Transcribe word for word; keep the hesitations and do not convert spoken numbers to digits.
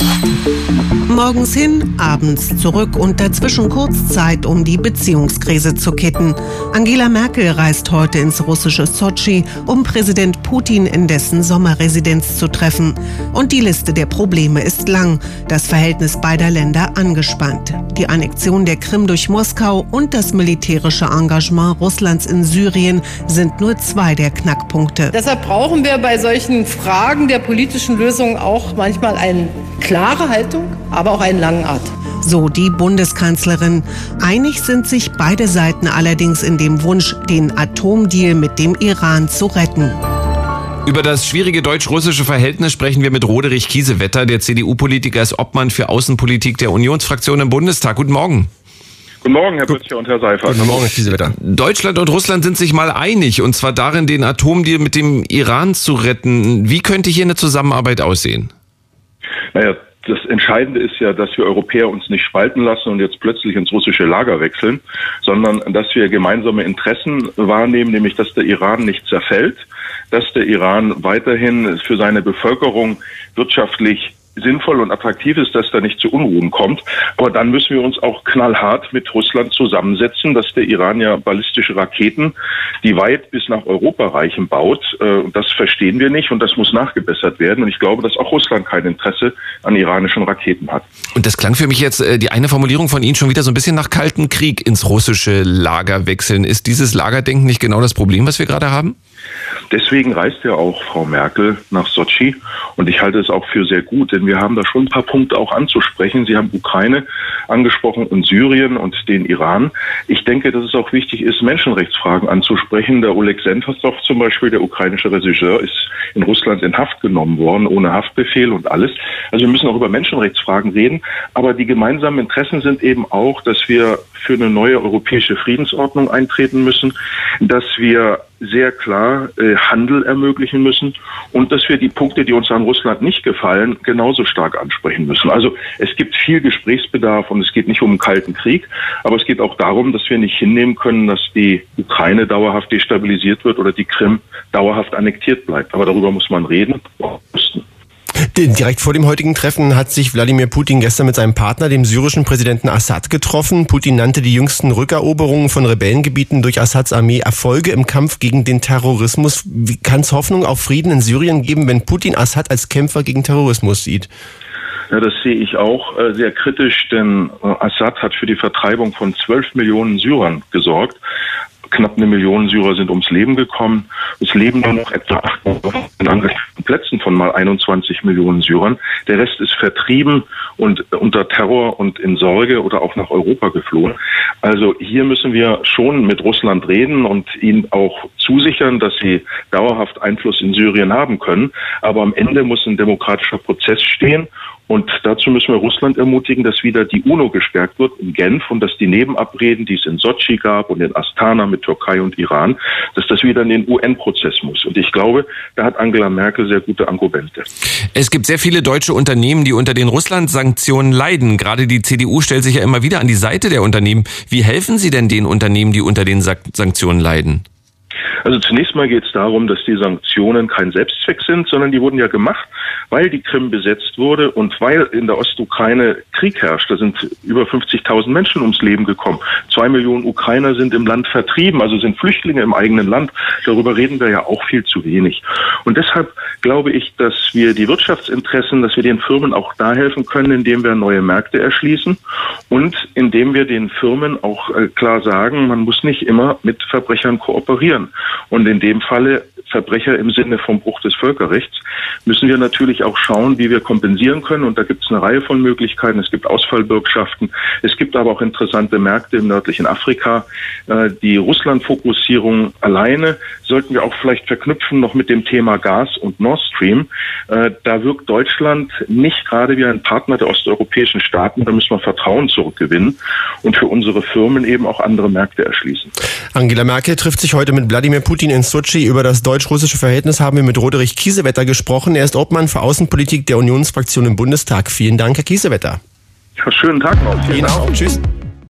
Morgens hin, abends zurück und dazwischen kurz Zeit, um die Beziehungskrise zu kitten. Angela Merkel reist heute ins russische Sotschi, um Präsident Putin in dessen Sommerresidenz zu treffen. Und die Liste der Probleme ist lang. Das Verhältnis beider Länder angespannt. Die Annexion der Krim durch Moskau und das militärische Engagement Russlands in Syrien sind nur zwei der Knackpunkte. Deshalb brauchen wir bei solchen Fragen der politischen Lösung auch manchmal eine klare Haltung, aber auch einen langen Atem. So die Bundeskanzlerin. Einig sind sich beide Seiten allerdings in dem Wunsch, den Atomdeal mit dem Iran zu retten. Über das schwierige deutsch-russische Verhältnis sprechen wir mit Roderich Kiesewetter. Der C D U-Politiker ist Obmann für Außenpolitik der Unionsfraktion im Bundestag. Guten Morgen. Guten Morgen, Herr Böttcher und Herr Seifert. Guten Morgen, Herr Kiesewetter. Deutschland und Russland sind sich mal einig, und zwar darin, den Atomdeal mit dem Iran zu retten. Wie könnte hier eine Zusammenarbeit aussehen? Naja, das Entscheidende ist ja, dass wir Europäer uns nicht spalten lassen und jetzt plötzlich ins russische Lager wechseln, sondern dass wir gemeinsame Interessen wahrnehmen, nämlich dass der Iran nicht zerfällt, dass der Iran weiterhin für seine Bevölkerung wirtschaftlich sinnvoll und attraktiv ist, dass da nicht zu Unruhen kommt. Aber dann müssen wir uns auch knallhart mit Russland zusammensetzen, dass der Iran ja ballistische Raketen, die weit bis nach Europa reichen, baut. Das verstehen wir nicht und das muss nachgebessert werden. Und ich glaube, dass auch Russland kein Interesse an iranischen Raketen hat. Und das klang für mich jetzt, die eine Formulierung von Ihnen, schon wieder so ein bisschen nach Kalten Krieg ins russische Lager wechseln. Ist dieses Lagerdenken nicht genau das Problem, was wir gerade haben? Deswegen reist ja auch Frau Merkel nach Sotschi und ich halte es auch für sehr gut, denn wir haben da schon ein paar Punkte auch anzusprechen. Sie haben Ukraine angesprochen und Syrien und den Iran. Ich denke, dass es auch wichtig ist, Menschenrechtsfragen anzusprechen. Der Oleg Sentsov zum Beispiel, der ukrainische Regisseur, ist in Russland in Haft genommen worden, ohne Haftbefehl und alles. Also wir müssen auch über Menschenrechtsfragen reden, aber die gemeinsamen Interessen sind eben auch, dass wir für eine neue europäische Friedensordnung eintreten müssen, dass wir sehr klar äh, Handel ermöglichen müssen und dass wir die Punkte, die uns an Russland nicht gefallen, genauso stark ansprechen müssen. Also es gibt viel Gesprächsbedarf und es geht nicht um einen kalten Krieg, aber es geht auch darum, dass wir nicht hinnehmen können, dass die Ukraine dauerhaft destabilisiert wird oder die Krim dauerhaft annektiert bleibt. Aber darüber muss man reden. Direkt vor dem heutigen Treffen hat sich Wladimir Putin gestern mit seinem Partner, dem syrischen Präsidenten Assad, getroffen. Putin nannte die jüngsten Rückeroberungen von Rebellengebieten durch Assads Armee Erfolge im Kampf gegen den Terrorismus. Wie kann es Hoffnung auf Frieden in Syrien geben, wenn Putin Assad als Kämpfer gegen Terrorismus sieht? Ja, das sehe ich auch äh, sehr kritisch, denn äh, Assad hat für die Vertreibung von zwölf Millionen Syrern gesorgt. Knapp eine Million Syrer sind ums Leben gekommen. Es leben nur noch etwa acht Plätzen von mal einundzwanzig Millionen Syrern. Der Rest ist vertrieben und unter Terror und in Sorge oder auch nach Europa geflohen. Also hier müssen wir schon mit Russland reden und ihnen auch zusichern, dass sie dauerhaft Einfluss in Syrien haben können. Aber am Ende muss ein demokratischer Prozess stehen. Und dazu müssen wir Russland ermutigen, dass wieder die UNO gestärkt wird in Genf und dass die Nebenabreden, die es in Sotschi gab und in Astana mit Türkei und Iran, dass das wieder in den U N-Prozess muss. Und ich glaube, da hat Angela Merkel sehr gute Argumente. Es gibt sehr viele deutsche Unternehmen, die unter den Russland-Sanktionen leiden. Gerade die C D U stellt sich ja immer wieder an die Seite der Unternehmen. Wie helfen Sie denn den Unternehmen, die unter den Sanktionen leiden? Also zunächst mal geht es darum, dass die Sanktionen kein Selbstzweck sind, sondern die wurden ja gemacht, weil die Krim besetzt wurde und weil in der Ostukraine Krieg herrscht. Da sind über fünfzigtausend Menschen ums Leben gekommen. Zwei Millionen Ukrainer sind im Land vertrieben, also sind Flüchtlinge im eigenen Land. Darüber reden wir ja auch viel zu wenig. Und deshalb glaube ich, dass wir die Wirtschaftsinteressen, dass wir den Firmen auch da helfen können, indem wir neue Märkte erschließen und indem wir den Firmen auch klar sagen, man muss nicht immer mit Verbrechern kooperieren. Und in dem Falle Verbrecher im Sinne vom Bruch des Völkerrechts, müssen wir natürlich auch schauen, wie wir kompensieren können. Und da gibt es eine Reihe von Möglichkeiten. Es gibt Ausfallbürgschaften. Es gibt aber auch interessante Märkte im nördlichen Afrika. Die Russland-Fokussierung alleine sollten wir auch vielleicht verknüpfen noch mit dem Thema Gas und Nord Stream. Da wirkt Deutschland nicht gerade wie ein Partner der osteuropäischen Staaten. Da müssen wir Vertrauen zurückgewinnen und für unsere Firmen eben auch andere Märkte erschließen. Angela Merkel trifft sich heute mit Wladimir Putin in Sotschi. Über das deutsch-russische Verhältnis haben wir mit Roderich Kiesewetter gesprochen. Er ist Obmann für Außenpolitik der Unionsfraktion im Bundestag. Vielen Dank, Herr Kiesewetter. Ja, schönen Tag noch. Ihnen auch. Tschüss.